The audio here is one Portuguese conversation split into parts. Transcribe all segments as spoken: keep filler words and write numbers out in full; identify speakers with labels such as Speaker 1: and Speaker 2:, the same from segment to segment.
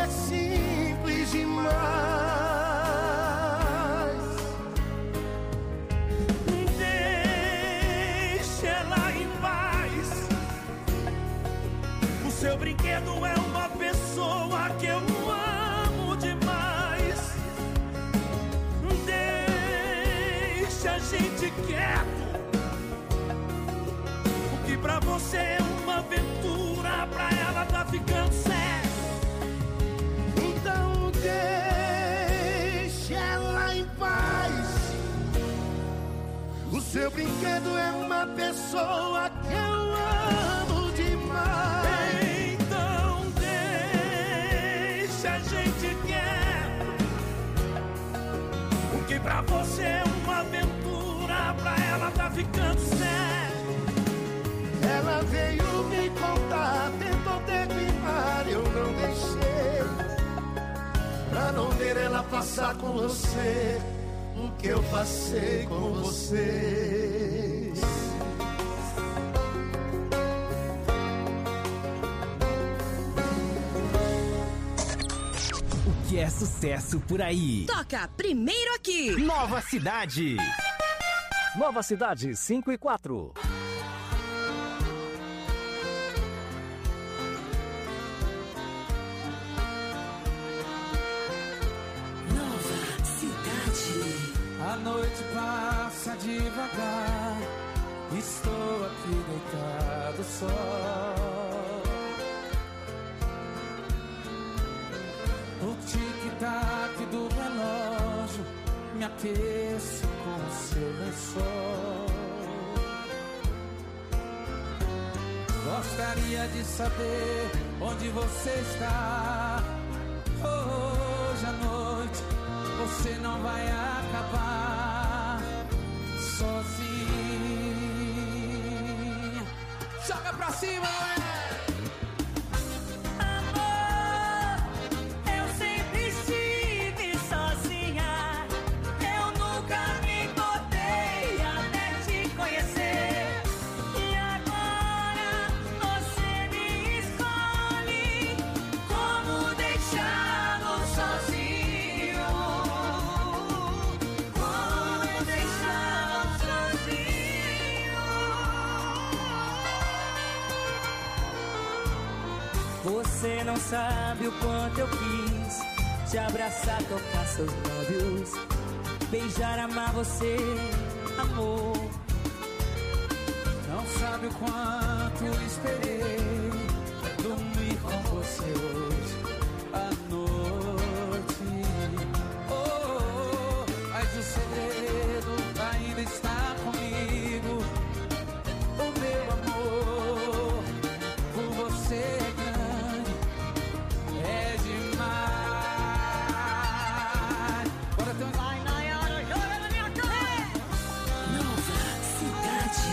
Speaker 1: é simples demais. Deixa ela em paz. O seu brinquedo é uma pessoa que eu amo demais. Deixa a gente quieto. O que pra você é uma aventura, pra ela tá ficando sério. Então deixa ela em paz. O seu brinquedo é uma pessoa que eu amo demais. Então deixa a gente quieto. O que pra você é uma aventura, pra ela tá ficando sério. Ela veio me contar, tentou terminar, eu não deixei, pra não ver ela passar com você o que eu passei com vocês.
Speaker 2: O que é sucesso por aí?
Speaker 3: Toca primeiro aqui.
Speaker 2: Nova Cidade.
Speaker 4: Nova Cidade cinco e quatro.
Speaker 5: A noite passa devagar, estou aqui deitado só. O tic-tac do relógio me aquece com o seu lençol. Gostaria de saber onde você está. Hoje à noite você não vai acabar sozinha. Joga pra cima, galera!
Speaker 6: Amor, eu sempre estive sozinha. Eu nunca me importei até te conhecer. E agora você me escolhe. Como deixá-lo sozinho?
Speaker 7: Você não sabe o quanto eu quis te abraçar, tocar seus lábios, beijar, amar você, amor.
Speaker 5: Não sabe o quanto esperei dormir com você hoje à noite. Oh, oh, oh, mas o segredo ainda está comigo. O meu amor por você é grande, é demais. Bora ter um... Vai, Nayara, joga na minha cara.
Speaker 3: Nova Cidade.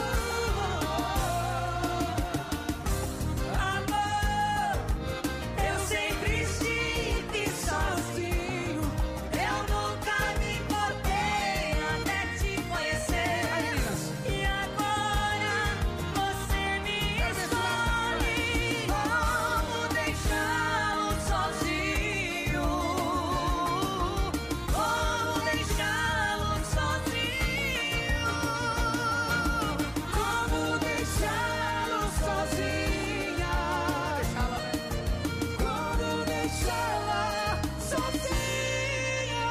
Speaker 6: Amor, eu sempre estive sozinho. Eu nunca me importei até te conhecer. E agora você me escolhe. Como deixá-lo sozinho? Como deixá-lo sozinho? Como deixá-lo sozinha? Como deixá-la sozinha?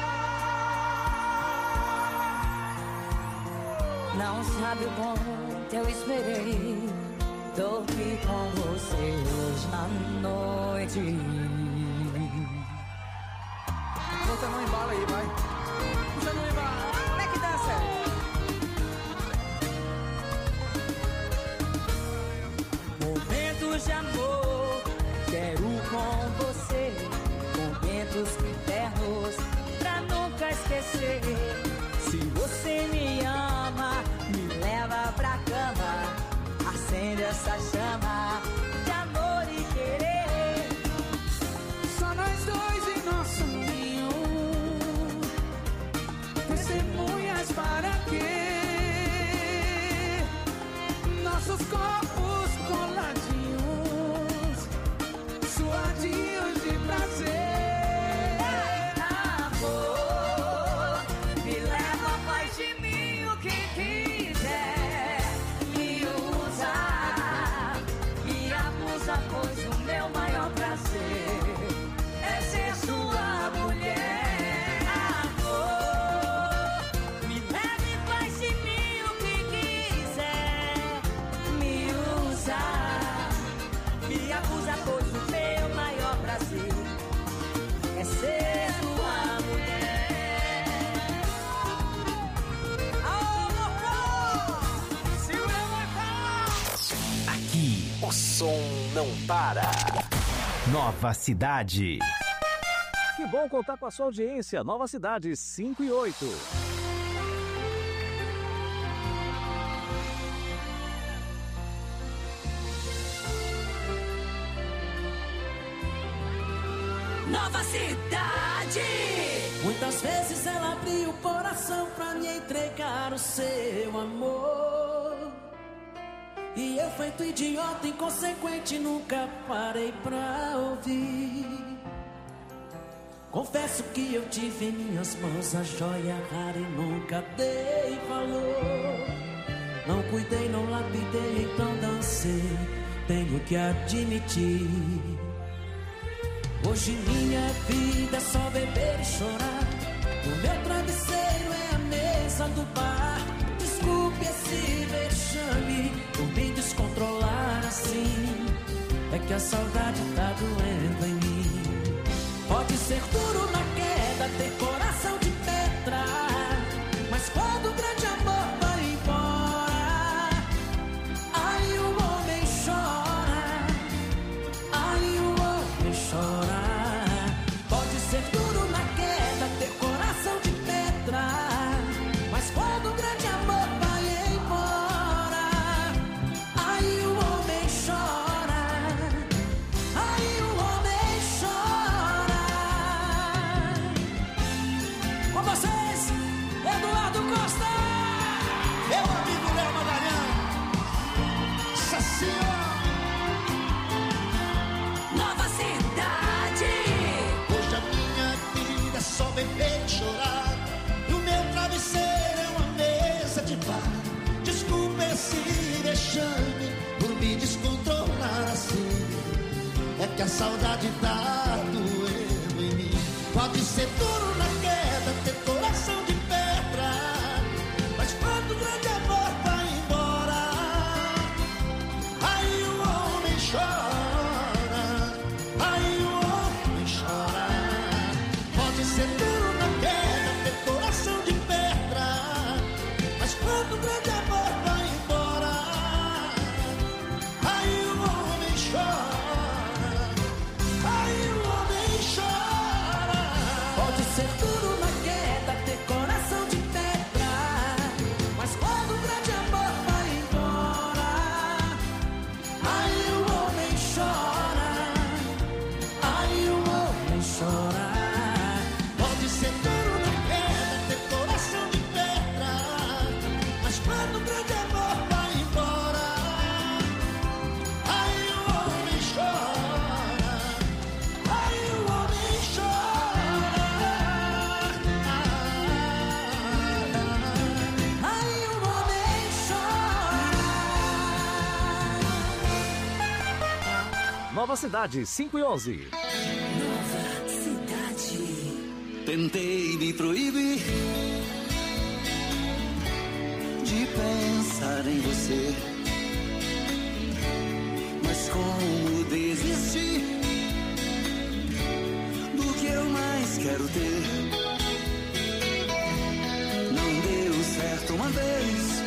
Speaker 7: Não sabe o quanto eu esperei dormir com você hoje à noite.
Speaker 5: Puxa no embalo aí, vai. Puxa no embalo. Como é que dá, Sérgio?
Speaker 7: Momentos de amor, quero com você. Momentos eternos, pra nunca esquecer. Se você me ama, me leva pra cama. Acende essa chama de amor e querer.
Speaker 5: Só nós dois em nosso ninho. Testemunhas para quê? Nossos corpos coladinhos, suadinhos de
Speaker 2: não para. Nova Cidade.
Speaker 4: Que bom contar com a sua audiência. Nova Cidade cinco e oito.
Speaker 3: Nova Cidade.
Speaker 7: Muitas vezes ela abriu o coração pra me entregar o seu amor. E eu, feito idiota, inconsequente, nunca parei pra ouvir. Confesso que eu tive em minhas mãos a joia rara e nunca dei valor. Não cuidei, não lapidei, então dancei, tenho que admitir. Hoje minha vida é só beber e chorar. O meu travesseiro é a mesa do bar. Desculpe esse vexame por me descontrolar assim. É que a saudade tá doendo em mim. Pode ser duro na queda, ter coração de pedra, mas quando o grande amor vai embora, aí o homem chora, aí o homem chora. Pode ser duro na queda, ter coração de pedra, mas quando o grande amor vai embora, aí o homem chora, aí o homem chora. Com vocês, Eduardo Costa.
Speaker 1: Meu amigo Léo Magalhães, Sacia.
Speaker 3: Nova Cidade.
Speaker 1: Hoje a minha vida é só beber e chorar. E o meu travesseiro é uma mesa de bar. Desculpa esse vexame por me descontrolar assim. É que a saudade tá doendo em mim. Pode ser duro na queda, ter coração de pedra, mas quando o grande amor vai embora, aí o homem chora, aí o homem chora. Pode ser duro na queda, ter coração de pedra, mas quando o grande amor vai embora, aí o homem chora, aí o homem chora.
Speaker 7: Pode ser duro na queda, ter coração de pedra, mas quando o grande amor vai embora, aí o homem chora, aí o homem chora.
Speaker 1: Pode ser duro na queda, ter coração de pedra, mas quando o grande amor vai embora, aí o homem chora, aí o homem chora,
Speaker 7: Aí o homem chora.
Speaker 4: Nova Cidade cinco e onze.
Speaker 3: Nova Cidade.
Speaker 8: Tentei me proibir de pensar em você, mas como desistir do que eu mais quero ter? Não deu certo uma vez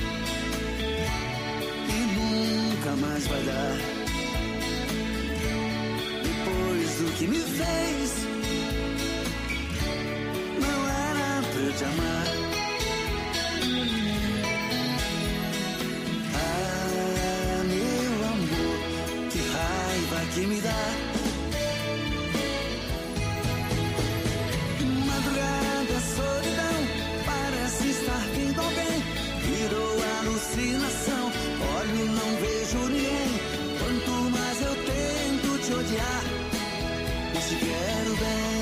Speaker 8: e nunca mais vai dar. Depois do que me fez, não era pra eu te amar. Ah, meu amor, que raiva que me dá. Madrugada, solidão, parece estar vindo alguém. Virou alucinação, olho e não vejo ninguém. Quanto mais eu tento te odiar, mas te quero bem.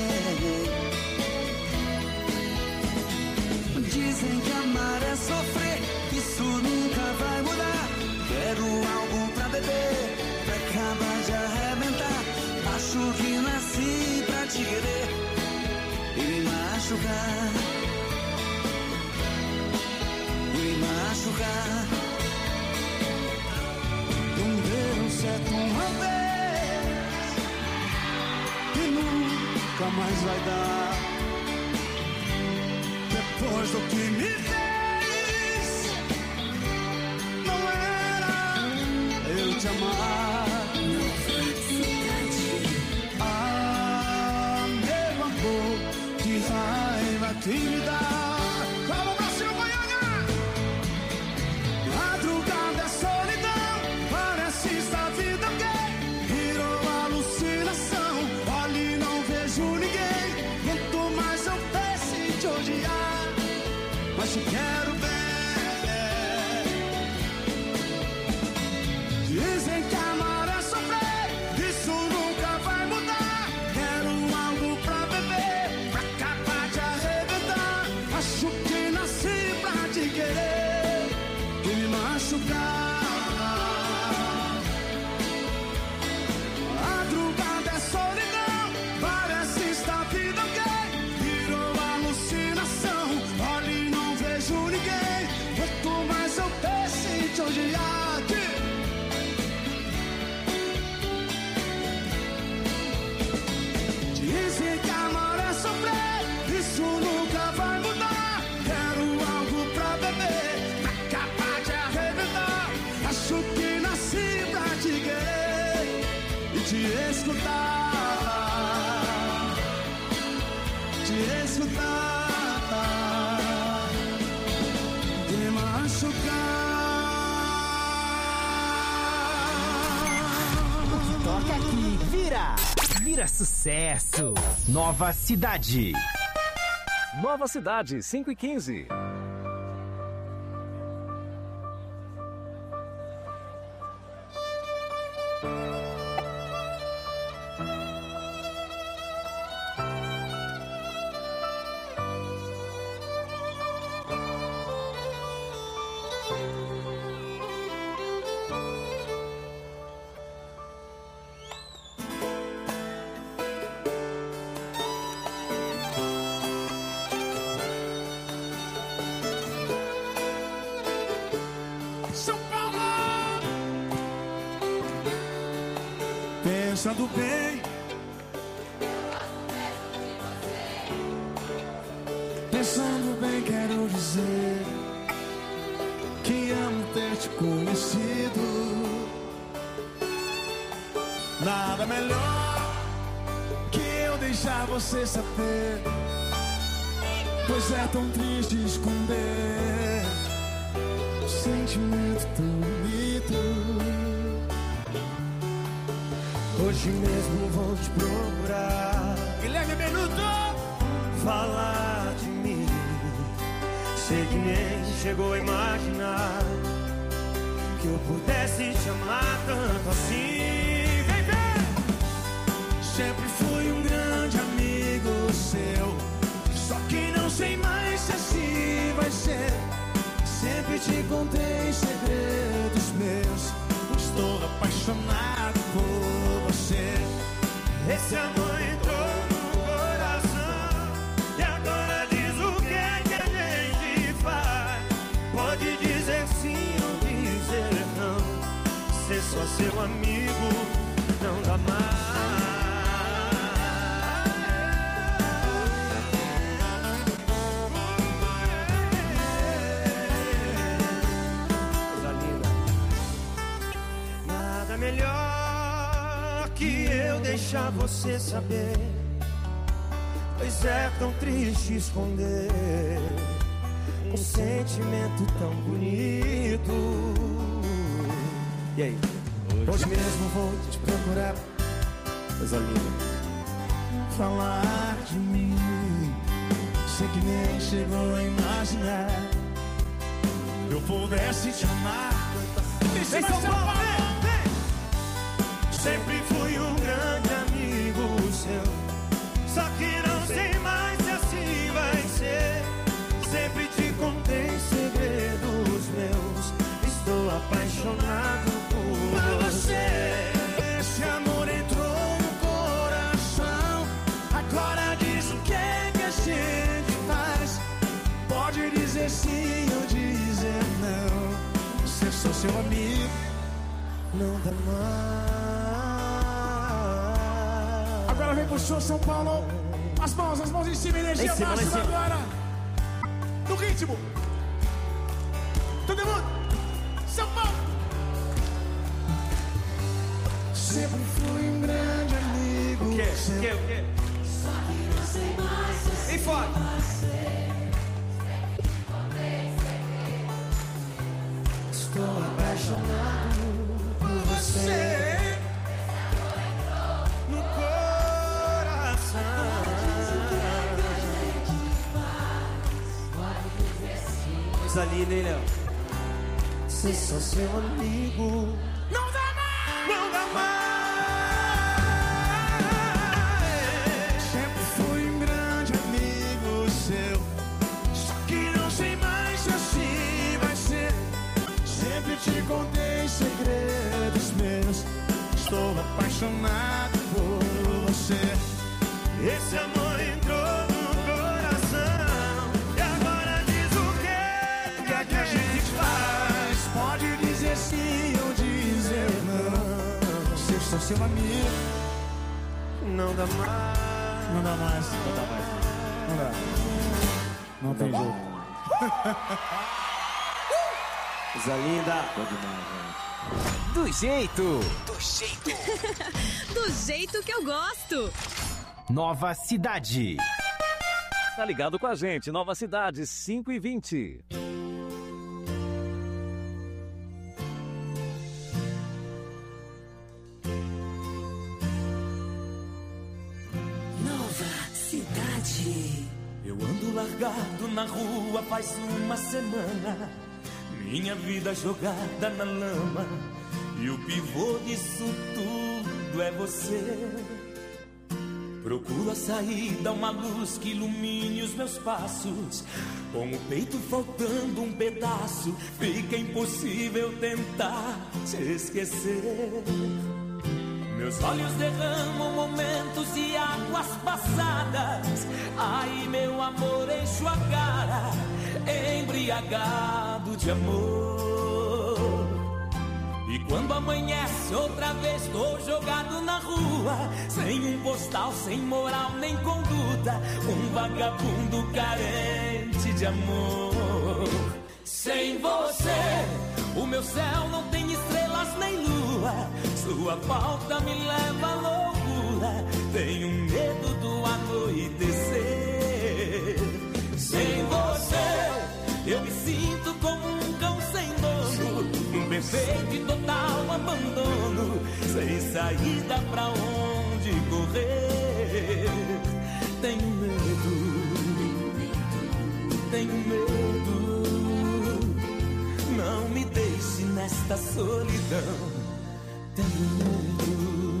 Speaker 8: Dizem que amar é sofrer, isso nunca vai mudar. Quero algo pra beber, pra acabar de arrebentar. Acho que nasci pra te querer e me machucar, e me machucar.
Speaker 1: não deu certo uma vez e nunca mais vai dar. Depois do que me fez, não era eu te amar. que me dá. Vamos pra cima, Goiânia! Madrugada é solidão, parece estar vida gay. Virou alucinação, olho e não vejo ninguém. Quanto mais eu penso em te odiar, mas te quero bem. Dizem que amar é sofrer, isso nunca vai mudar. Quero algo pra beber, pra acabar de arrebentar. Acho que nasci pra te querer e me machucar. Madrugada é solidão, parece estar vida gay. Virou alucinação, olho e não vejo ninguém. Quanto mais eu penso em te odiar. Dizem que amar é sofrer, isso nunca vai mudar. Quero algo pra beber, pra acabar de arrebentar. Acho que nasci pra te querer e te escutar. Te escutar, te machucar.
Speaker 2: O que toca aqui vira, vira sucesso. Nova Cidade.
Speaker 4: Nova Cidade, cinco e quinze.
Speaker 1: São Paulo! Pensando bem, pensando bem, quero dizer que amo ter te conhecido. Nada melhor que eu deixar você saber, pois é tão triste esconder um sentimento tão bonito. Hoje mesmo vou te procurar, Guilherme Benuto, falar de mim. Sei que nem chegou a imaginar que eu pudesse te amar tanto assim. Vem ver! Sempre fui um grande amigo seu, só que não sei mais se assim vai ser. Sempre te contei segredos meus, estou apaixonado por você. Esse amor entrou no coração e agora diz o que é que a gente faz. Pode dizer sim ou dizer não, ser só seu amigo não dá mais. Melhor que eu deixar você saber, pois é tão triste esconder um sentimento tão bonito. E aí? Hoje, Hoje mesmo vou te procurar, coisa linda, falar de mim. Sei que nem chegou a imaginar eu pudesse te amar. Vem, São Paulo! Sempre fui um grande amigo seu, só que não sei mais se assim vai ser. Sempre te contei segredos meus, estou apaixonado por você. Esse amor entrou no coração, agora diz o que é que a gente faz. Pode dizer sim ou dizer não, ser só seu amigo não dá mais. Agora vem pro show, São Paulo. As mãos, as mãos em cima, energia máxima agora. No ritmo. Todo mundo. São Paulo. Sempre fui um grande amigo. O quê? O quê? O quê?
Speaker 3: Só que não sei mais se
Speaker 5: forte.
Speaker 1: Estou apaixonado por você. No coração.
Speaker 5: Coisa linda, hein, Léo?
Speaker 1: Ser só seu amigo. Não dá mais! Não dá mais! Sempre fui um grande amigo seu. Só que não sei mais se assim vai ser. Sempre te contei segredos meus. Estou apaixonado por você. Esse amor entrou no coração. E agora diz o que? O que é que a gente faz? Pode dizer sim ou dizer não. Se eu sou seu amigo, não dá mais. Não dá mais. Não dá mais. Não dá. Não tem jeito.
Speaker 5: Coisa linda.
Speaker 2: Do jeito.
Speaker 9: Do jeito. Do jeito que eu gosto.
Speaker 2: Nova Cidade.
Speaker 4: Tá ligado com a gente, Nova Cidade, cinco e vinte.
Speaker 3: Nova Cidade.
Speaker 7: Eu ando largado na rua faz uma semana. Minha vida jogada na lama. E o pivô disso tudo é você. Procuro a saída, uma luz que ilumine os meus passos. Com o peito faltando um pedaço, fica impossível tentar te esquecer. Meus olhos derramam momentos e águas passadas. Ai, meu amor, encho a cara, embriagado de amor. E quando amanhece outra vez, tô jogado na rua, sem um postal, sem moral nem conduta, um vagabundo carente de amor. Sem você, o meu céu não tem estrelas nem lua, sua falta me leva à loucura, tenho medo do anoitecer. Sem você, eu me sinto como um cão sem dono, num perfeito e total abandono, sem saída pra onde correr. Tenho medo, tenho medo, não me deixe nesta solidão. Tenho medo.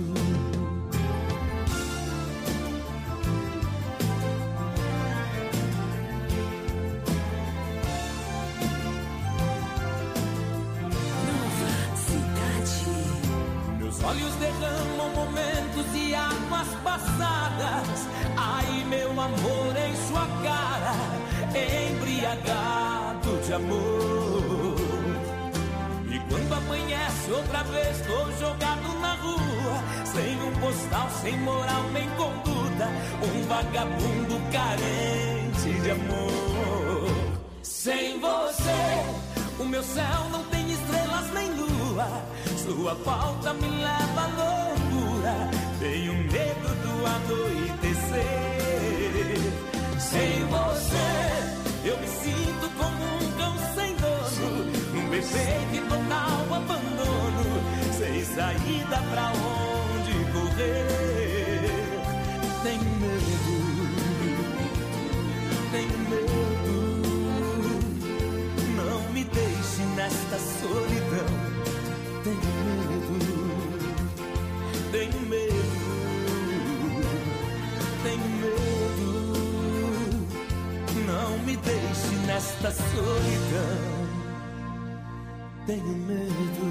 Speaker 7: Olhos derramam momentos e águas passadas. Ai, meu amor, em sua cara, embriagado de amor. E quando amanhece outra vez, tô jogado na rua, sem um postal, sem moral nem conduta, um vagabundo carente de amor. Sem você, o meu céu não tem estrelas nem lua, sua falta me leva à loucura, tenho medo do anoitecer. Sem você, eu me sinto como um cão sem dono, num perfeito e total abandono, sem saída pra onde correr. Tenho medo, tenho medo, não me deixe nesta solidão. Tenho medo, tenho medo, tenho medo, não me deixe nesta solidão. Tenho medo.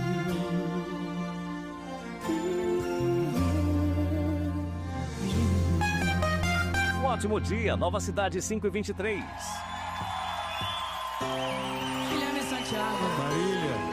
Speaker 4: Um ótimo dia, Nova Cidade cinco e vinte e três.
Speaker 5: Guilherme Santiago. Marília.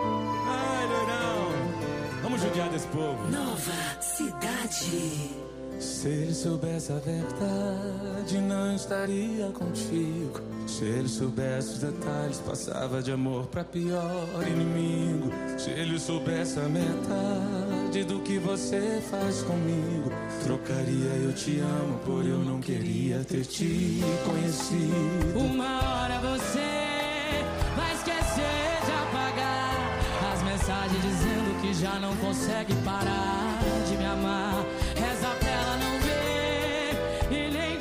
Speaker 5: Ai, Lourão. Vamos judiar desse povo.
Speaker 3: Nova Cidade.
Speaker 10: Se ele soubesse a verdade, não estaria contigo. Se ele soubesse os detalhes, passava de amor pra pior inimigo. Se ele soubesse a metade do que você faz comigo, trocaria eu te amo por eu não queria ter te conhecido.
Speaker 7: Uma hora você vai esquecer de apagar as mensagens dizendo que já não consegue parar de me amar. Reza pra ela não ver e nem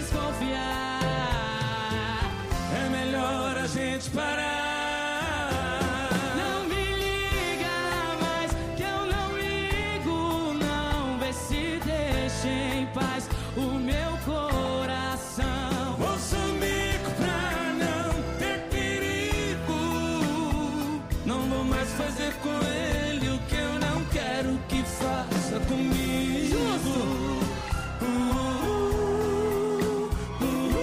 Speaker 7: desconfiar.
Speaker 10: É melhor a gente parar.
Speaker 7: Não me liga mais, que eu não ligo, não. Vê se deixa em paz o meu coração.
Speaker 10: Vou sumir pra não ter perigo. Não vou mais fazer com ele o que eu não quero que faça comigo.
Speaker 7: Justo.
Speaker 10: Uh, uh, uh, uh.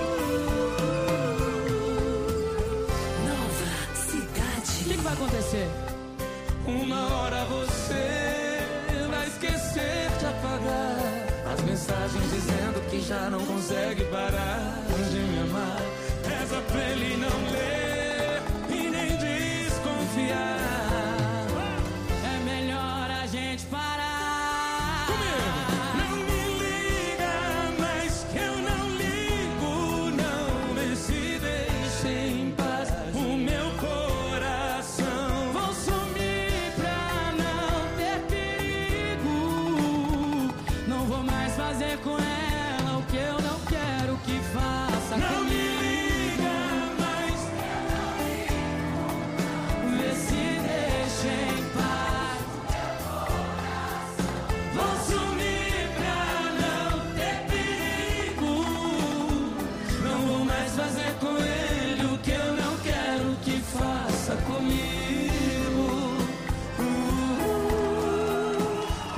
Speaker 3: Nova cidade.
Speaker 7: O que, que vai acontecer?
Speaker 10: Uma hora você vai esquecer de apagar as mensagens dizendo que já não consegue parar de me amar. Reza pra ele não ler e nem desconfiar.
Speaker 7: É melhor a gente parar.
Speaker 10: Não me liga mais que eu não ligo, não. Vê se deixa em paz o meu coração.
Speaker 7: Vou sumir pra não ter perigo. Não vou mais fazer com ela o que eu não quero que faça
Speaker 10: Não
Speaker 7: comigo.
Speaker 10: me liga mais.
Speaker 7: Vê se deixa em paz.
Speaker 10: Vou sumir pra não ter perigo. Não vou mais fazer com ele o que eu não quero que faça comigo. Uh, uh,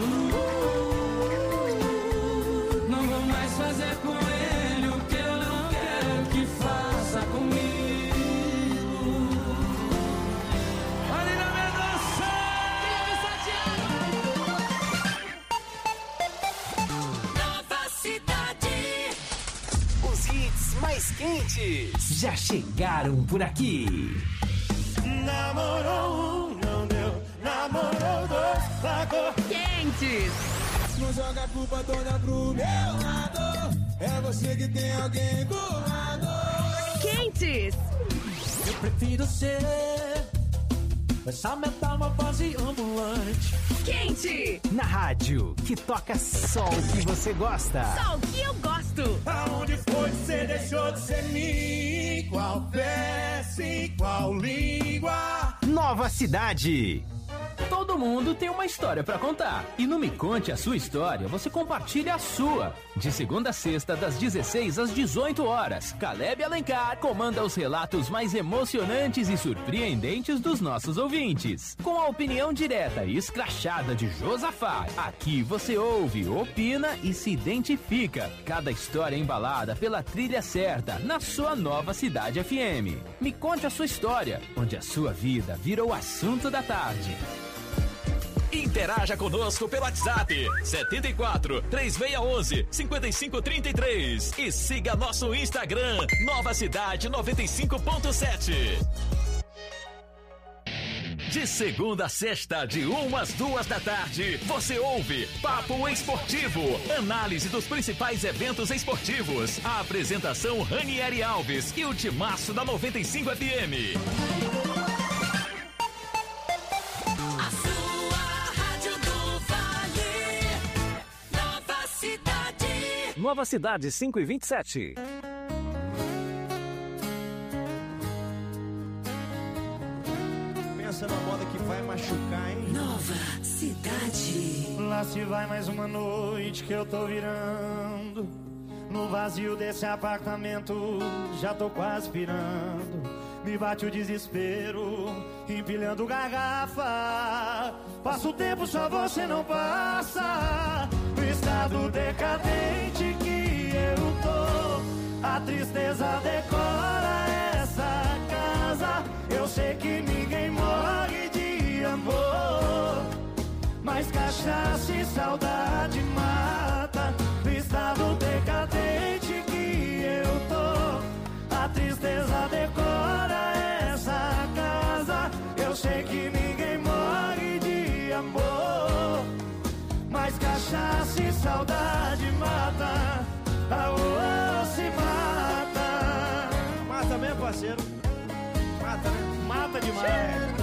Speaker 10: uh. Não vou mais fazer com ele o que eu não quero que faça comigo. Marina Mendonça!
Speaker 3: Nova cidade.
Speaker 2: Os hits mais quentes já chegaram por aqui.
Speaker 1: Namorou um, não deu. Namorou dois, pagou.
Speaker 9: Quentes.
Speaker 8: Não joga a culpa toda pro meu lado. É você que tem alguém do lado.
Speaker 9: Quentes.
Speaker 7: Eu prefiro ser essa metamorfose ambulante.
Speaker 9: Quente.
Speaker 2: Na rádio, que toca só o que você gosta.
Speaker 9: Só o que eu gosto.
Speaker 1: Aonde foi que você deixou de ser mim? Qual peça e qual língua?
Speaker 2: Nova Cidade.
Speaker 11: Todo mundo tem uma história pra contar. E no Me Conte a Sua História, você compartilha a sua. De segunda a sexta, das dezesseis às dezoito horas, Caleb Alencar comanda os relatos mais emocionantes e surpreendentes dos nossos ouvintes. Com a opinião direta e escrachada de Josafá, aqui você ouve, opina e se identifica. Cada história embalada pela trilha certa, na sua Nova Cidade F M. Me Conte a Sua História, onde a sua vida vira o assunto da tarde.
Speaker 12: Interaja conosco pelo WhatsApp setenta e quatro, três seis um um, cinco cinco três três e siga nosso Instagram Nova Cidade noventa e cinco ponto sete. De segunda a sexta, de uma às duas da tarde, você ouve Papo Esportivo, análise dos principais eventos esportivos. A apresentação Ranieri Alves e o timaço da noventa e cinco F M.
Speaker 4: Nova Cidade cinco e vinte e sete.
Speaker 1: Pensa na moda que vai machucar, hein?
Speaker 3: Nova cidade.
Speaker 1: Lá se vai mais uma noite que eu tô virando. No vazio desse apartamento já tô quase pirando. Me bate o desespero, empilhando garrafa. Passa o tempo, só você não passa. No estado decadente que eu tô, a tristeza decora essa casa. Eu sei que ninguém morre de amor, mas cachaça e saudade mata. cachaça e saudade mata. Aô, se mata.
Speaker 13: Mata mesmo, parceiro. Mata, né? Mata demais.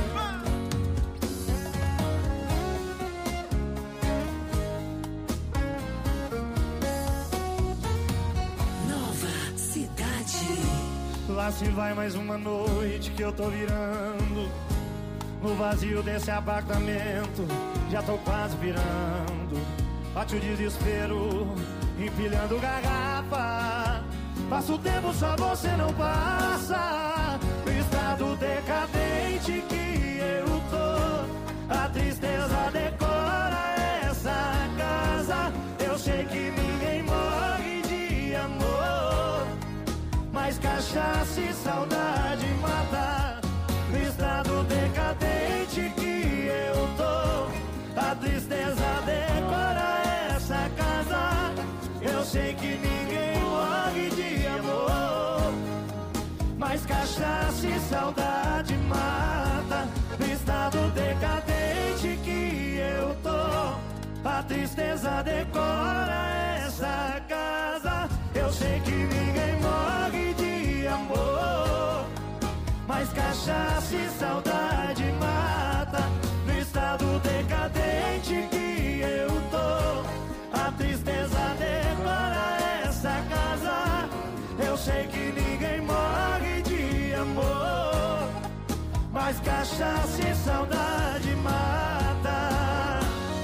Speaker 3: Nova Cidade.
Speaker 1: Lá se vai mais uma noite que eu tô virando. No vazio desse apartamento, já tô quase virando. Bate o desespero, empilhando garrafa. Passa o tempo, só você não passa. No estado decadente que eu tô, a tristeza decora essa casa. Eu sei que ninguém morre de amor, mas cachaça e saudade mata. No estado decadente que eu tô, a tristeza decora essa casa. Eu sei que ninguém morre de amor, mas cachaça e saudade mata. No estado decadente que eu tô, a tristeza decora essa casa. Eu sei que ninguém morre de amor, mas cachaça e saudade mata. No estado decadente que eu tô, a tristeza decora essa casa. Eu sei que ninguém morre de amor, mas cachaça e saudade mata.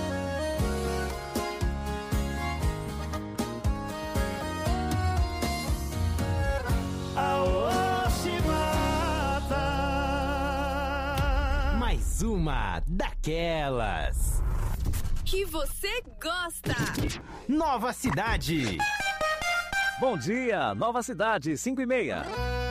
Speaker 1: Aô, se mata.
Speaker 2: Mais uma daquelas
Speaker 9: que você gosta.
Speaker 2: Nova Cidade.
Speaker 4: Bom dia, Nova Cidade, cinco e meia.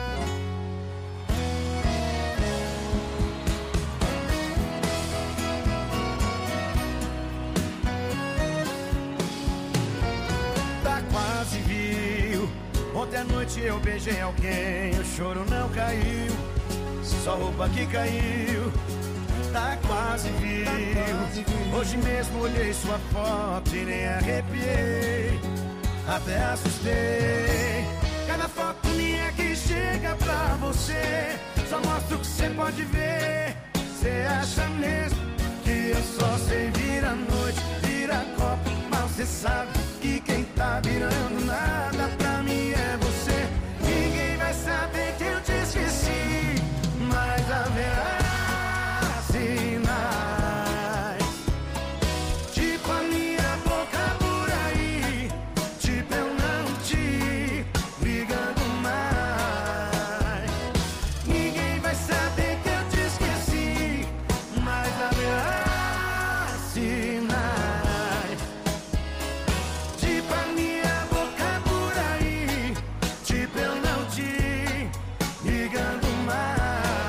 Speaker 1: Tá quase viu. Ontem à noite eu beijei alguém, o choro não caiu, só roupa que caiu. Tá quase viu. Hoje mesmo olhei sua foto e nem arrepiei, até assustei. Cada foto minha que chega pra você só mostra o que você pode ver. Você acha mesmo que eu só sei virar noite, virar copo, mas você sabe que quem tá virando nada pra mim é você. Ninguém vai saber que eu te esqueci, mas haverá sinais, tipo a minha boca por aí, tipo eu não te ligando mais. Ninguém vai saber que eu te esqueci, mas haverá sinais, tipo a minha boca por aí, tipo eu não te ligando mais.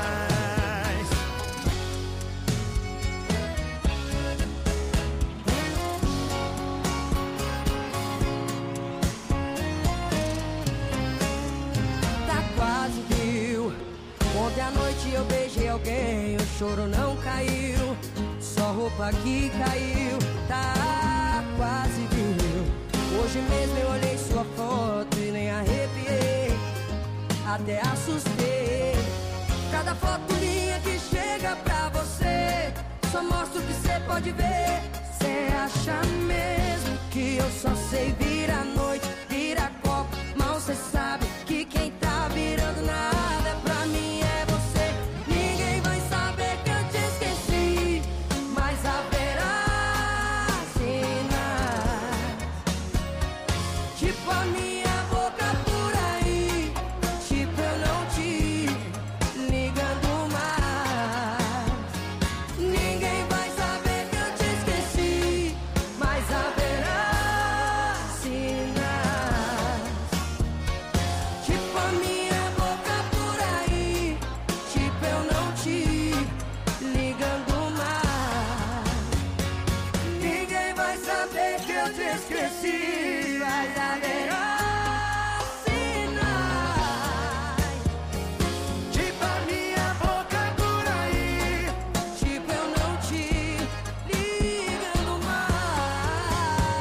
Speaker 7: Tá quase viu. Ontem à noite eu beijei alguém, o choro não caiu, só roupa que caiu. Tá quase viu. Hoje mesmo eu olhei sua foto e nem arrepiei, até assustei. Cada foto minha que chega pra você só mostra o que você pode ver. Você acha mesmo que eu só sei virar noite, virar copo, mal você sabe que quem tá virando nada pra mim é você. Ninguém vai saber que eu te esqueci, mas haverá sinais, tipo a minha boca por aí, tipo eu não te ligando mais. Ninguém vai saber que eu te esqueci, mas haverá sinais, tipo a minha boca por aí, tipo eu não te ligando mais. Ninguém vai saber que eu te esqueci, mas haverá sinais,
Speaker 1: Tipo a minha boca por aí,
Speaker 7: tipo eu não te ligando mais.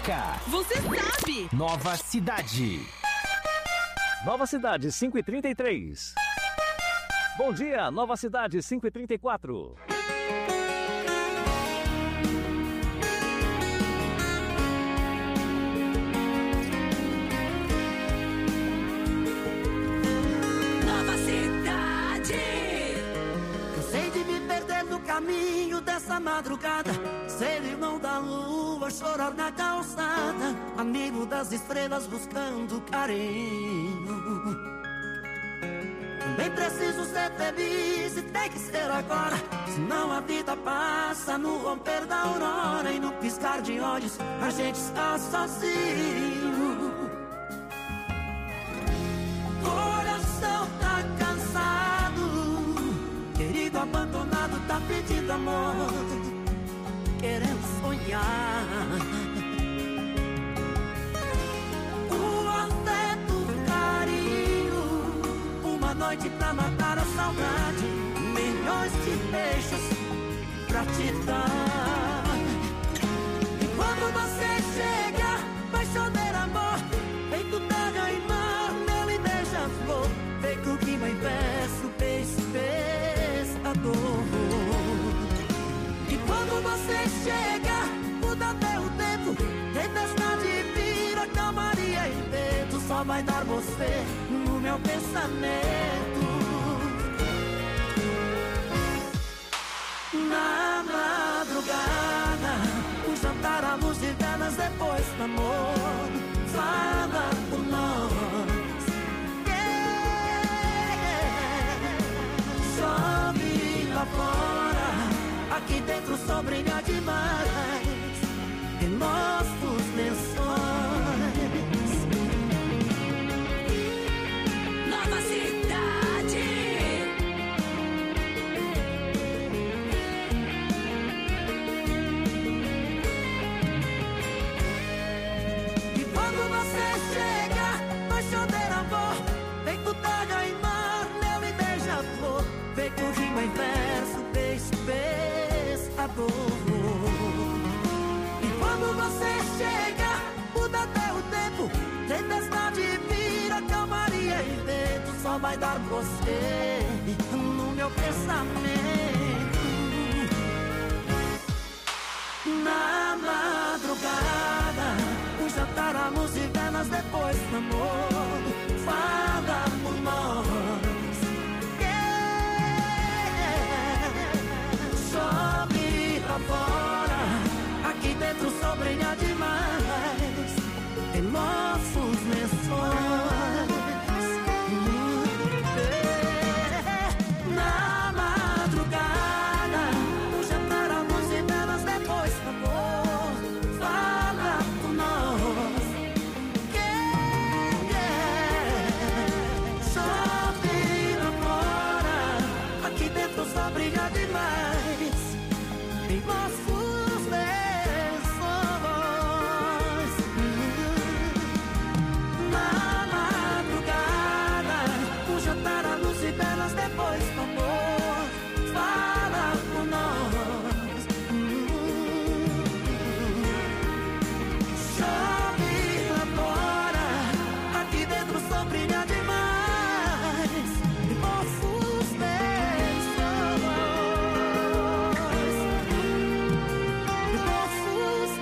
Speaker 2: toca.
Speaker 9: Você sabe.
Speaker 2: Nova Cidade.
Speaker 4: Nova Cidade, cinco e trinta e três. Bom dia, Nova Cidade, cinco e trinta e quatro.
Speaker 6: Nova Cidade.
Speaker 7: Cansei de me perder no caminho dessa madrugada, ser irmão da lua, chorar na calçada, amigo das estrelas buscando carinho. Também preciso ser feliz e tem que ser agora, senão a vida passa no romper da aurora e no piscar de olhos a gente está sozinho. Coração tá cansado, querido abandonado tá pedindo amor, querendo sonhar. O afeto, o carinho, uma noite pra matar a saudade, milhões de beijos pra te dar. E quando você chega, vai chover amor, feito terra e mar, mel e beija-flor, feito rima em verso, beijo, pescador. E quando você chega, muda até o tempo, tempestade vira calmaria e vento, só vai dar você no meu pensamento. Na madrugada, um jantar à luz de velas depois do amor, fala por nós. Yeah. Chove lá fora, aqui dentro só brilha demais em nossos lençóis.
Speaker 6: Nova Cidade.
Speaker 7: E quando você chega, vai chover amor, feito terra e mar, mel e beija-flor, feito rima em verso, peixe, pescador. E quando você chega, muda até o tempo, tempestade vira calmaria e vento, só vai dar você no meu pensamento. Na madrugada, um jantar à luz de velas depois do amor, fala por nós. Yeah. Chove lá fora, aqui dentro só brilha demais em nossos lençóis. Na madrugada, um jantar à luz de velas depois do amor, fala por nós. Yeah. Chove lá fora, aqui dentro só brilha demais em nossos lençóis. Na madrugada, um jantar à luz de velas depois do amor, fala por nós. Chove lá fora, aqui dentro só brilha demais em nossos lençóis. Em nossos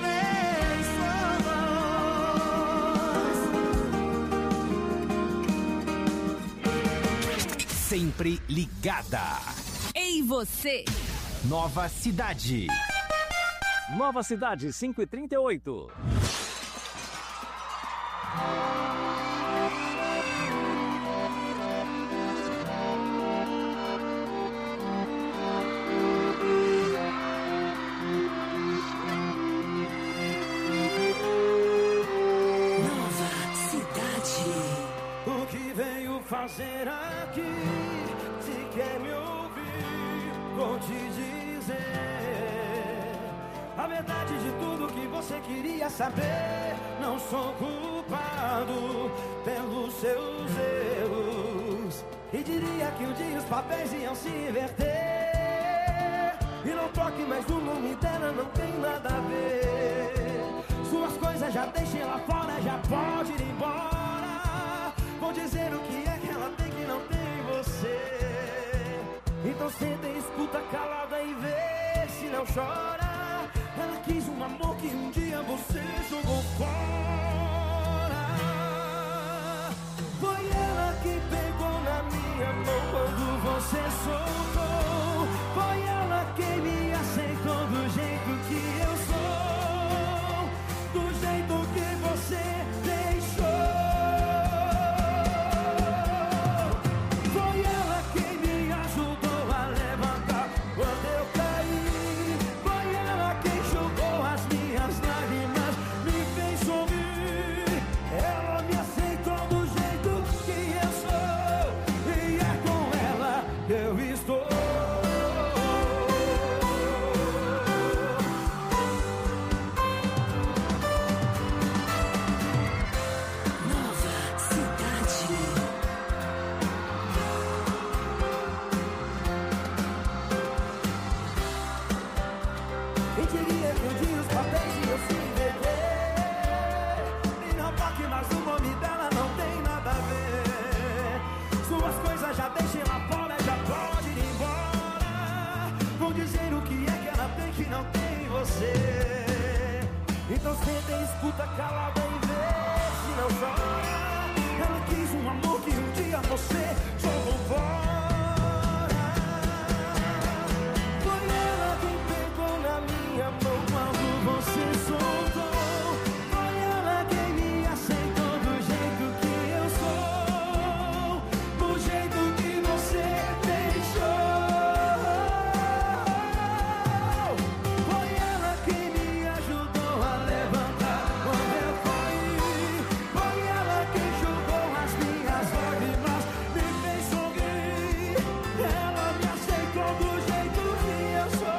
Speaker 7: lençóis.
Speaker 2: Sempre ligada.
Speaker 9: Ei, você.
Speaker 2: Nova Cidade.
Speaker 4: Nova Cidade, cinco e trinta e oito.
Speaker 6: Nova Cidade.
Speaker 1: O que veio fazer aqui? Se quer me ouvir, vou te dizer a verdade de tudo que você queria saber. Não sou culpado pelos seus erros, e diria que um dia os papéis iam se inverter. E não toque mais no nome dela, não tem nada a ver. Suas coisas já deixem lá fora, já pode ir embora. Vou dizer o que é que ela tem que não tem em você. Então senta e escuta calada e vê se não chora. Ela quis um amor que um dia você jogou fora. Foi ela que pegou na minha mão quando você soltou. Foi ela quem me aceitou do jeito que eu sou, do jeito que você deixou. Foi ela quem me ajudou a levantar quando eu caí. Foi ela quem enxugou as minhas lágrimas, me fez sorrir. Ela me aceitou do jeito que eu sou, e é com ela que eu estou. Quem diria que um dia os papéis iam se inverter? E não toque, mas o nome dela não tem nada a ver. Suas coisas já deixem lá fora, já pode ir embora. Vou dizer o que é que ela tem que não tem em você. Então senta e escuta calada e vê se não chora. Ela quis um amor que um dia você jogou fora. Minha mão quando você soltou. Foi ela quem me aceitou do jeito que eu sou, do jeito que você deixou. Foi ela quem me ajudou a levantar quando eu caí. Foi ela quem enxugou as minhas lágrimas, me fez sorrir. Ela me aceitou do jeito que eu sou.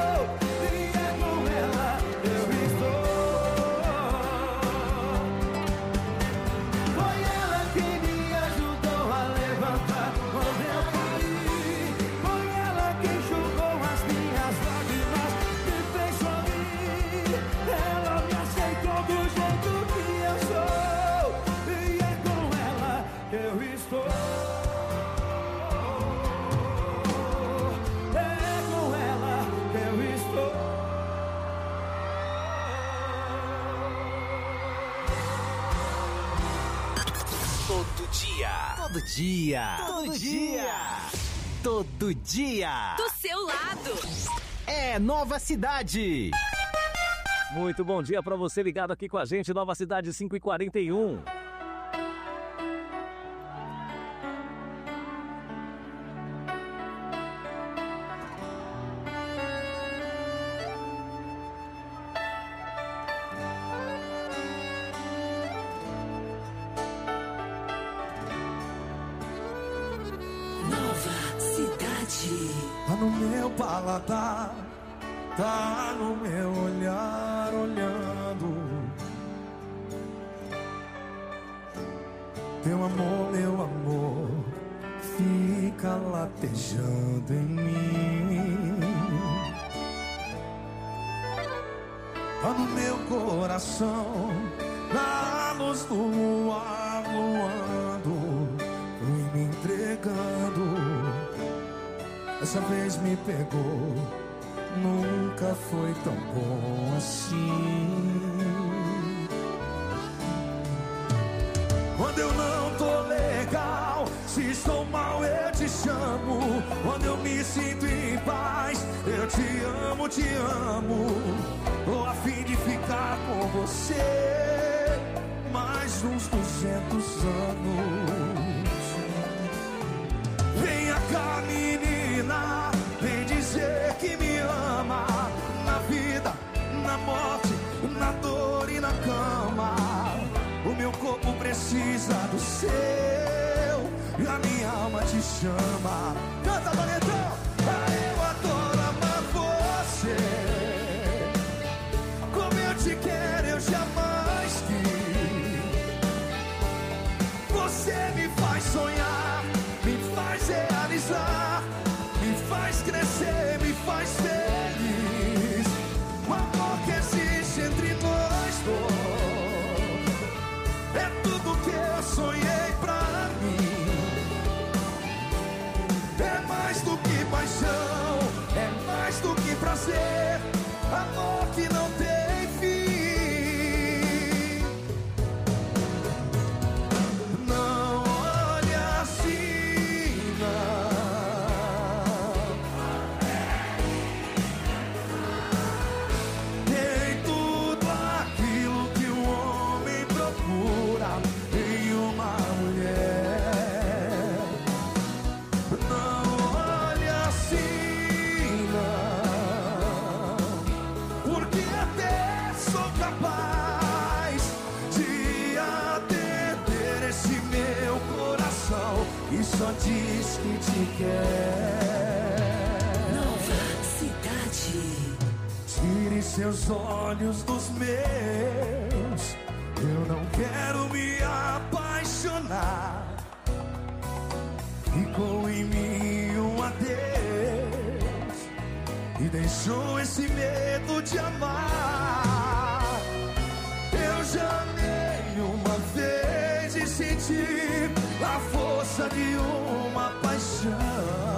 Speaker 2: Todo dia, todo dia, todo dia.
Speaker 9: Do seu lado.
Speaker 2: É Nova Cidade.
Speaker 4: Muito bom dia para você ligado aqui com a gente, Nova Cidade cinco e quarenta e um.
Speaker 1: Tá no meu paladar, tá no meu olhar olhando. Teu amor, meu amor, fica latejando em mim. Tá no meu coração, na luz do luar voando, fui me entregando. Dessa vez me pegou, nunca foi tão bom assim. Quando eu não tô legal, se estou mal eu te chamo. Quando eu me sinto em paz, eu te amo, te amo. Tô a fim de ficar com você mais uns duzentos anos. Venha cá, menina, vem dizer que me ama. Na vida, na morte, na dor e na cama. O meu corpo precisa do seu e a minha alma te chama. Canta, Valentão! Eu adoro amar você, como eu te quero eu jamais quis. Você me faz sonhar, me faz realizar, me faz crescer, me faz feliz. O amor que existe entre nós dois paixão é mais do que prazer, amor que não tem fim. Não olhe assim, não. Tem tudo aquilo que o homem procura em uma mulher. Não olhe assim, não, porque até sou capaz de atender esse meu coração que só diz que te quer.
Speaker 6: Nova Cidade.
Speaker 1: Tire seus olhos dos meus, eu não quero me apaixonar. Ficou em mim um adeus e deixou esse medo de amar. Eu já amei uma vez e senti a força de uma paixão.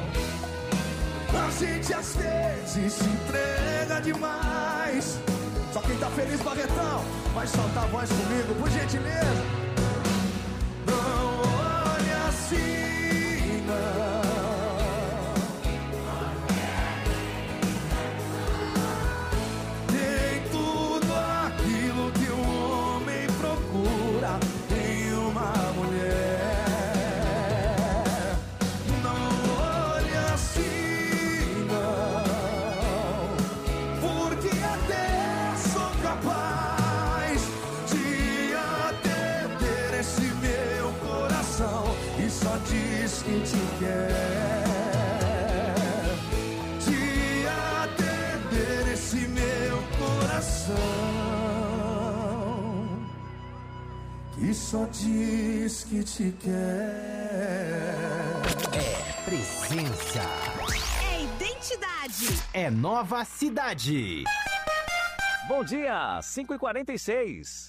Speaker 1: A gente às vezes se entrega demais. Só quem tá feliz, Barretão, vai soltar a voz comigo, por gentileza. Não olhe assim, não. Tem tudo aquilo que o homem procura em uma mulher. Não olhe assim, não, porque até sou capaz de atender esse meu coração e só diz que te quer. De atender esse meu coração que só diz que te quer.
Speaker 2: É presença.
Speaker 9: É identidade.
Speaker 2: É Nova Cidade.
Speaker 4: Bom dia, cinco e quarenta e seis.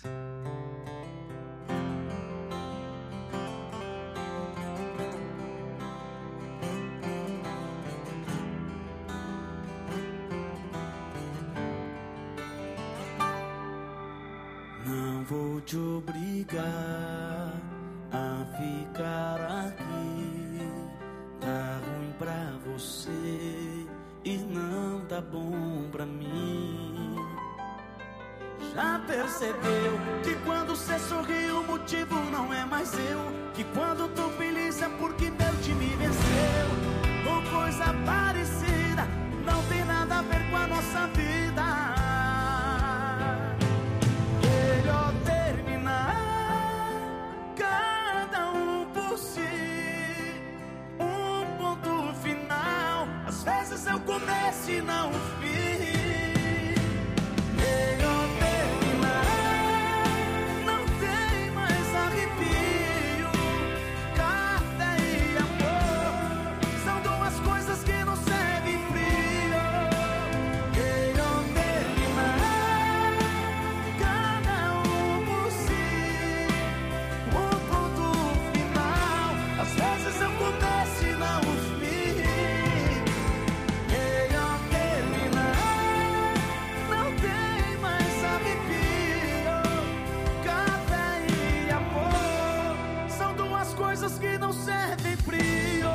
Speaker 14: Não vou te obrigar a ficar aqui. Tá ruim pra você e não tá bom pra mim. Já percebeu que quando cê sorri o motivo não é mais eu? Que quando tô feliz é porque meu time venceu? Ou coisa parecida, não tem nada a ver com a nossa vida. Melhor terminar, cada um por si, um ponto final. Às vezes é o começo e não o fim. Melhor terminar, não tem mais arrepio. Café e amor são duas coisas que não servem frio. Melhor terminar, cada um por si, um ponto final. Às vezes eu começo e não o fim. Melhor terminar, não tem mais arrepio. Café e amor são duas coisas que não servem frio.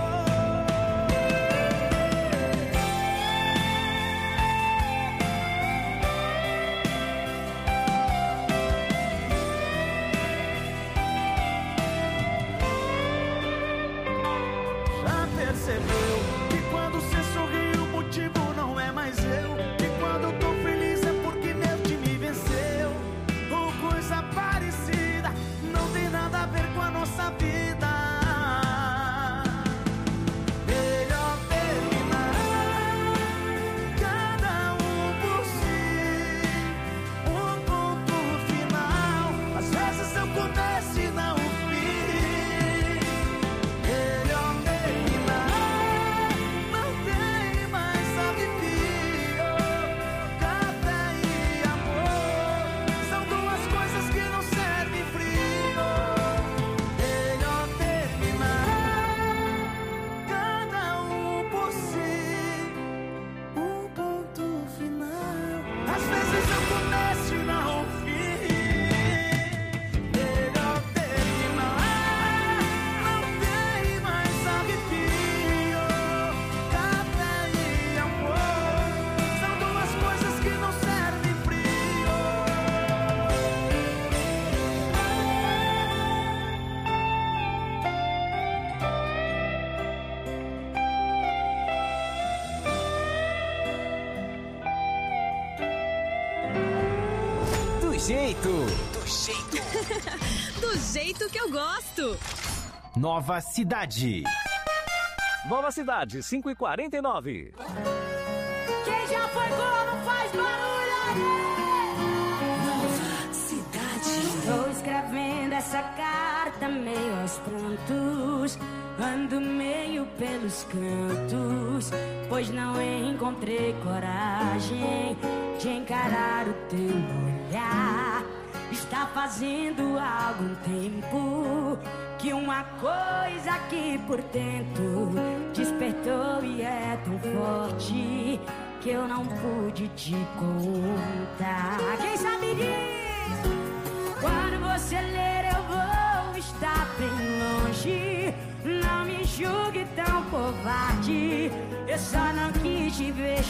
Speaker 2: jeito. Do jeito.
Speaker 9: Do jeito que eu gosto.
Speaker 2: Nova Cidade.
Speaker 4: Nova Cidade, cinco e quarenta e nove.
Speaker 7: Quem já foi corno faz barulho aí.
Speaker 3: Nova Cidade.
Speaker 7: Estou escrevendo essa carta meio aos prantos. Ando meio pelos cantos, pois não encontrei coragem de encarar o teu olhar. Está fazendo algum tempo que uma coisa aqui por dentro despertou e é tão forte que eu não pude te contar. Quem sabe diz, quando você ler eu vou estar bem longe. Não me julgue tão covarde, eu só não quis te ver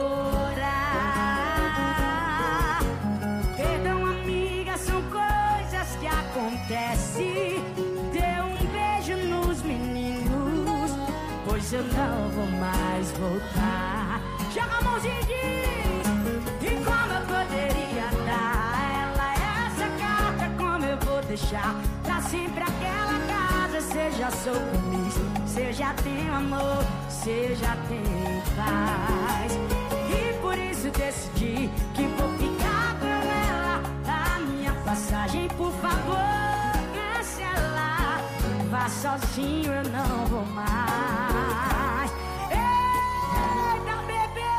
Speaker 7: chorar. Perdão, amiga, são coisas que acontecem. Dê um beijo nos meninos, pois eu não vou mais voltar. Joga a mãozinha e diz, e como eu poderia dar ela essa carta, como eu vou deixar pra sempre aquela casa. Seja sou feliz, seja tem amor, seja tem paz. E por isso decidi que vou ficar com ela. A minha passagem, por favor, cancela. Vá sozinho, eu não vou mais. Eita, bebê!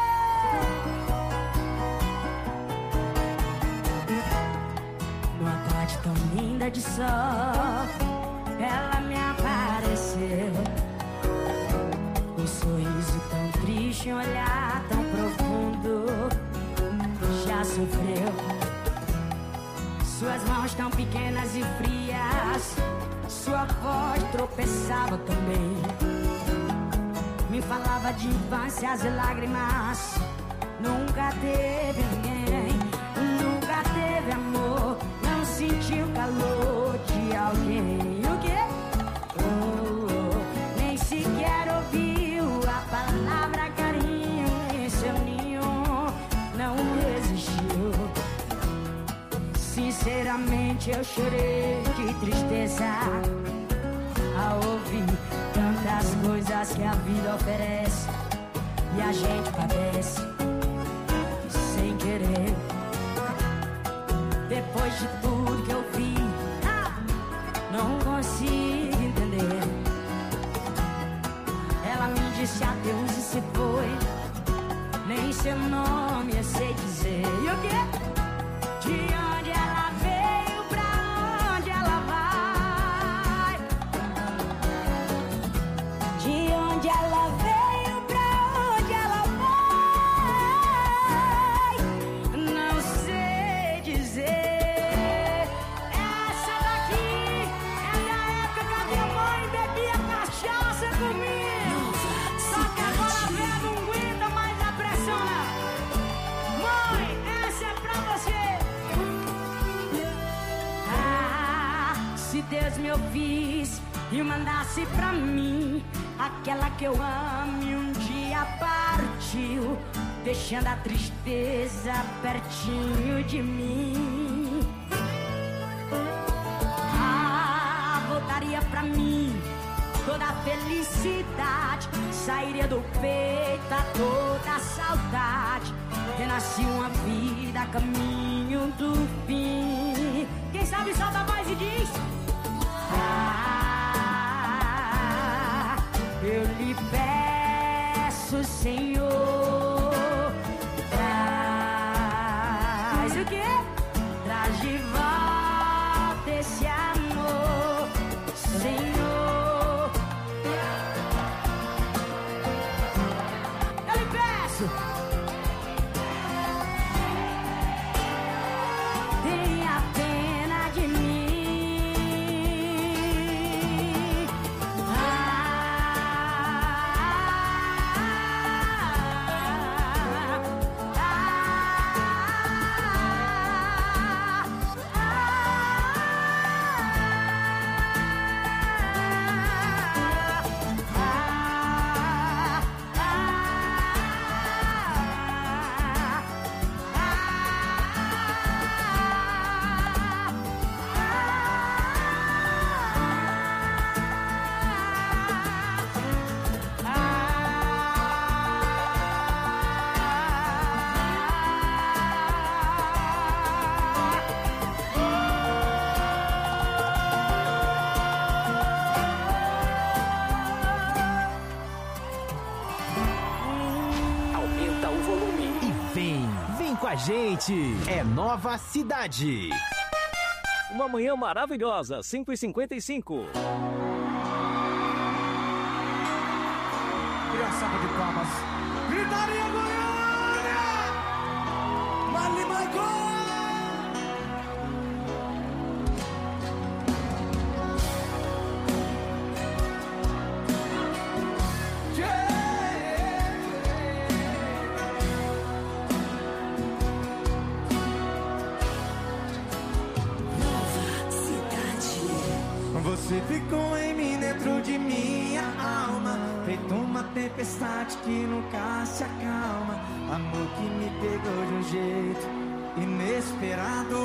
Speaker 7: Numa tarde tão linda de sol, ela me apareceu, um sorriso tão triste, um olhar tão profundo. Já sofreu, suas mãos tão pequenas e frias, sua voz tropeçava também. Me falava de infâncias e lágrimas. Nunca teve ninguém, nunca teve amor, não sentiu o calor de alguém. O quê? Oh, oh, nem sequer ouviu a palavra carinho em seu ninho. Não resistiu. Sinceramente eu chorei de tristeza ao ouvir tantas coisas que a vida oferece e a gente padece sem querer. Depois de tudo que eu vi, não consigo entender. Ela me disse adeus e se foi, nem seu nome eu sei dizer. E o quê? De onde ela veio, pra onde ela vai? De onde ela veio, pra onde ela vai? Não sei dizer. Essa daqui é da época que a minha mãe bebia cachaça comigo. Só que agora a velha não aguenta mais a pressão, não. Mãe, essa é pra você. Ah, se Deus me ouvisse e mandasse pra mim aquela que eu amo e um dia partiu, deixando a tristeza pertinho de mim. Ah, voltaria pra mim toda a felicidade, sairia do peito a toda a saudade, renascia uma vida a caminho do fim. Quem sabe solta a voz e diz: ah, eu lhe peço, Senhor, traz o quê? Traz de volta esse amor, Senhor. Eu lhe peço, tenha pena de mim. Ah,
Speaker 2: a gente é Nova Cidade.
Speaker 4: Uma manhã maravilhosa, cinco e cinquenta e cinco.
Speaker 1: Criançada de palmas. Gritaria Goiânia! Marli Michael!
Speaker 8: Você ficou em mim dentro de minha alma, feito uma tempestade que nunca se acalma. Amor que me pegou de um jeito inesperado.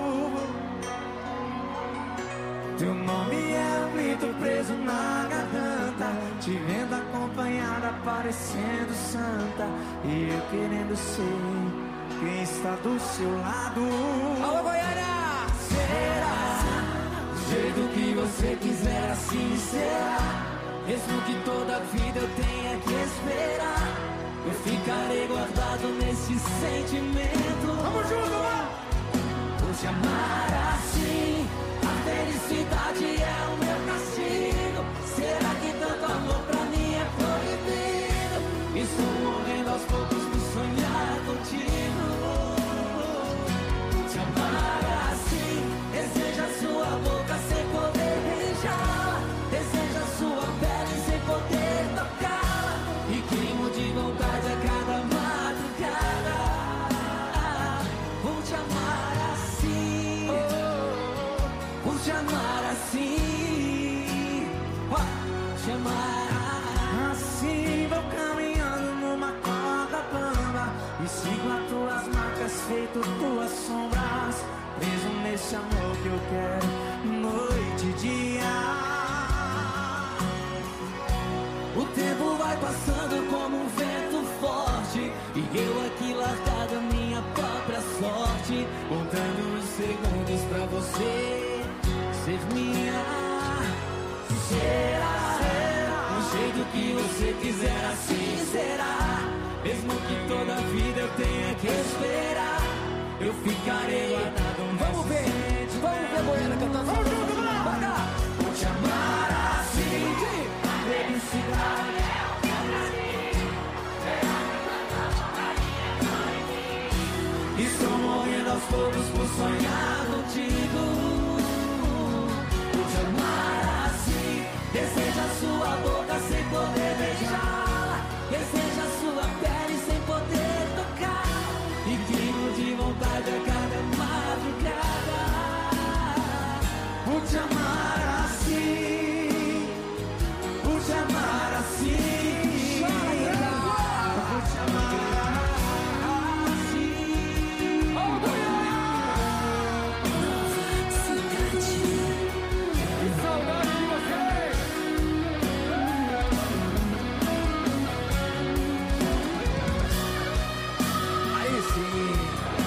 Speaker 8: Teu nome é um grito preso na garganta, te vendo acompanhada parecendo santa, e eu querendo ser quem está do seu lado.
Speaker 1: Alô, Goiânia!
Speaker 8: Será? Do jeito que você quiser, assim será. Mesmo que toda a vida eu tenha que esperar, eu ficarei guardado nesse sentimento.
Speaker 1: Vamos junto, lá!
Speaker 8: Por te amar assim, a felicidade é o meu castigo. Será que tanto amor pra mim é proibido? Estou morrendo aos poucos por sonhar contigo. Por te amar assim, deseja sua boca sem poder beijar, deseja sua pele sem poder tocar, e queimo de vontade a cada madrugada. Vou te amar assim, vou te amar assim, te amar assim. Vou caminhando numa corda bamba e sigo as tuas marcas, feito tuas sombras, preso nesse amor que eu quero, noite e dia. O tempo vai passando como um vento forte, e eu aqui largado minha própria sorte, contando os segundos pra você ser minha. Será? Do jeito que você quiser, assim será. Mesmo que toda a vida eu tenha que esperar, eu ficarei guardado.
Speaker 1: Vamos ver, vamos ver Goiânia cantando. Vamos junto, vai lá!
Speaker 8: Vou te amar assim, a felicidade é o que eu preciso. Estou morrendo aos poucos por sonhar contigo. Vou te amar assim, deseja sua boca sem poder beijá-la, deseja sua pele sem poder tocar, e queimo de vontade a cada madrugada. Vou te amar assim, vou te amar assim, vou te amar assim. Oh, que saudade de você! Aí sim.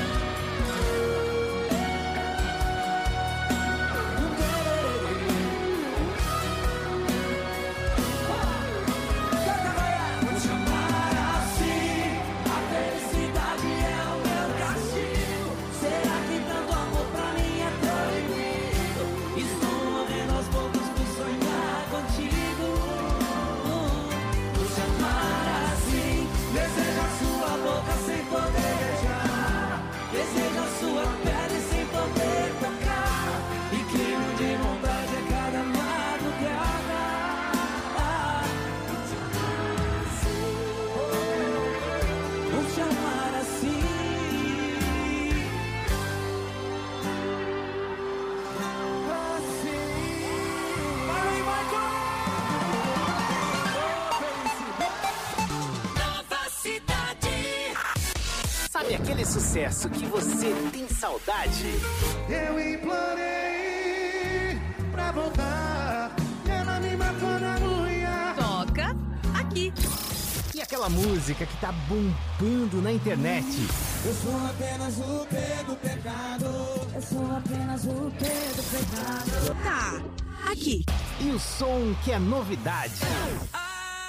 Speaker 2: Sabe aquele sucesso que você tem saudade?
Speaker 1: Eu implorei pra voltar, ela me matou na unha.
Speaker 9: Toca aqui.
Speaker 2: E aquela música que tá bombando na internet?
Speaker 8: Eu sou apenas o P do pecado. Eu sou apenas o P do pecado.
Speaker 9: Tá aqui.
Speaker 2: E o som que é novidade?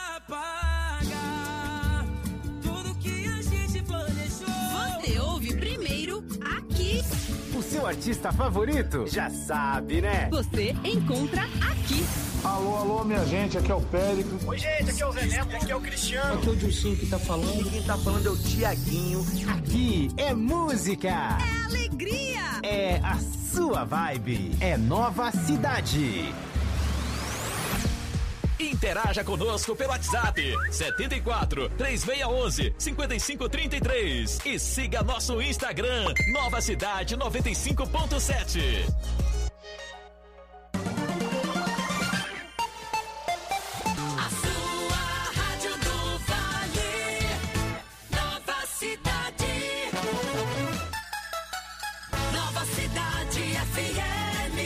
Speaker 8: Apagar tudo que a gente planejou.
Speaker 9: Você ouve
Speaker 2: seu artista favorito? Já sabe, né?
Speaker 9: Você encontra aqui.
Speaker 15: Alô, alô, minha gente, aqui é o Périco.
Speaker 16: Oi, gente, aqui é o Zé Neto, aqui é o Cristiano.
Speaker 15: Aqui é o Dilcinho que tá falando.
Speaker 2: Quem tá falando é o Tiaguinho. Aqui é música.
Speaker 9: É alegria.
Speaker 2: É a sua vibe. É Nova Cidade.
Speaker 12: Interaja conosco pelo WhatsApp setenta e quatro, três seis um um, cinco cinco três três e siga nosso Instagram Nova Cidade noventa e cinco ponto sete.
Speaker 7: A sua rádio do Vale, Nova Cidade, Nova Cidade F M.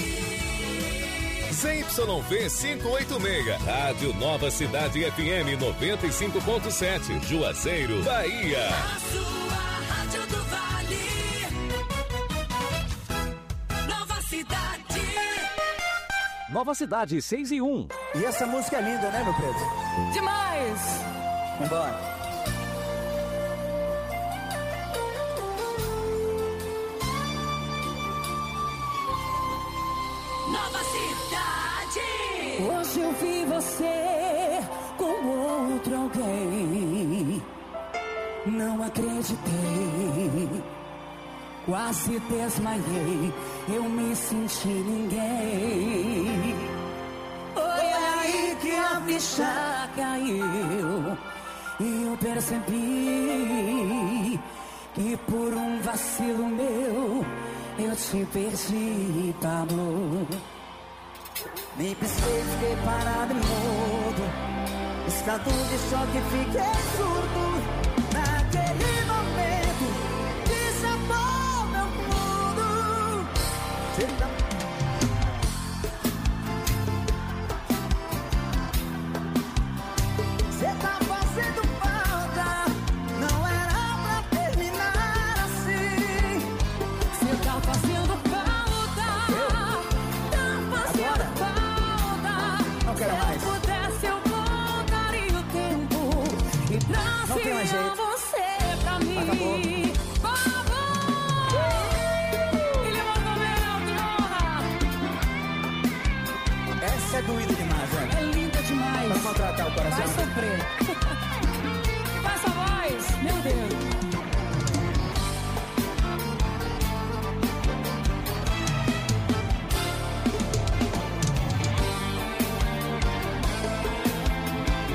Speaker 17: Z Y V quinhentos e oitenta e seis, Rádio Nova Cidade F M noventa e cinco ponto sete, Juazeiro, Bahia.
Speaker 7: A sua rádio do Vale, Nova Cidade.
Speaker 4: Nova Cidade seis e um.
Speaker 18: E essa música é linda, né, meu preto?
Speaker 5: Demais!
Speaker 18: Vambora.
Speaker 7: Nova Cidade.
Speaker 19: Hoje eu vi você com outro alguém. Não acreditei. Quase desmaiei. Eu me senti ninguém. Foi aí que a ficha caiu. E eu percebi que por um vacilo meu eu te perdi, Pablo.
Speaker 8: Nem pisquei, fiquei parado em mudo. Estado de choque, fiquei surdo. Naquele momento, desabou meu mundo. Cê tá fazendo falta. Não era pra terminar assim.
Speaker 19: Cê tá fazendo falta. Tá fazendo falta.
Speaker 8: Não quero mais.
Speaker 19: Se eu pudesse, eu voltaria o tempo e trazia você pra mim. Por favor. Ele mandou meu de honra.
Speaker 8: Essa é doída demais, velho.
Speaker 19: É linda demais.
Speaker 8: Vai maltratar o coração.
Speaker 19: Vai sofrer.